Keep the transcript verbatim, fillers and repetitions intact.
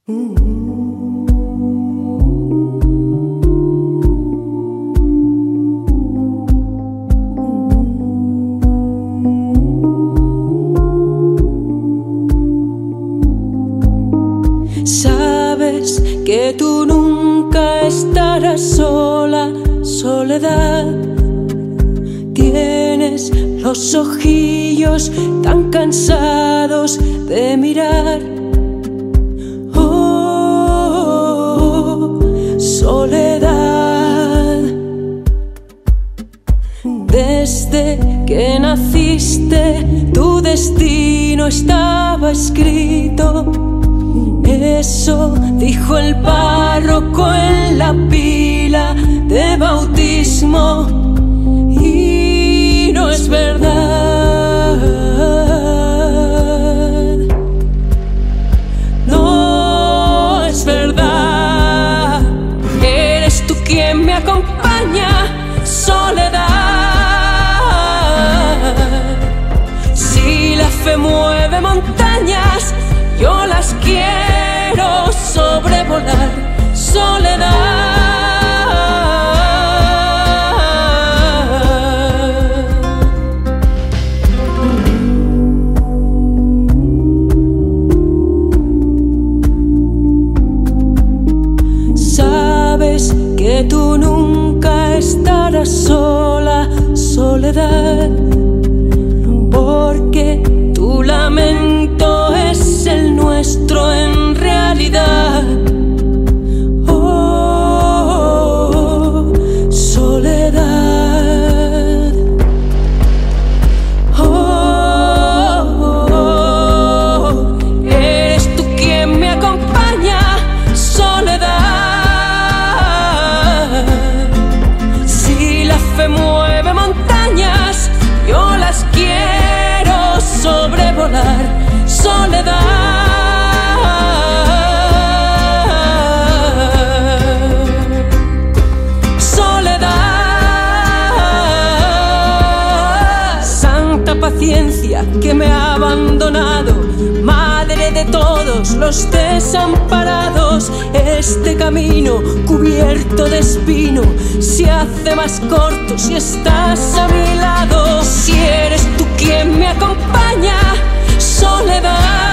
Sabes que tú nunca estarás sola, soledad. Tienes los ojillos tan cansados de mirar. Oh, soledad. Desde que naciste, tu destino estaba escrito. Eso dijo el párroco en la pila de bautismo. Y no es verdad. No es verdad. Eres tú quien me acompaña, soledad. Si la fe mueve montañas, yo las quiero sobrevolar, soledad. Sabes que tú nunca estarás sola, soledad, porque tu lamento es el nuestro en realidad. Oh, soledad. Oh, oh, eres tú quien me acompaña, soledad. Si la fe mueve montañas, yo las quiero sobrevolar, soledad. Soledad. Santa paciencia que me ha abandonado, madre de todos los desamparados. Este camino cubierto de espino se hace más corto si estás a mi lado. Si eres tú quien me acompaña, soledad.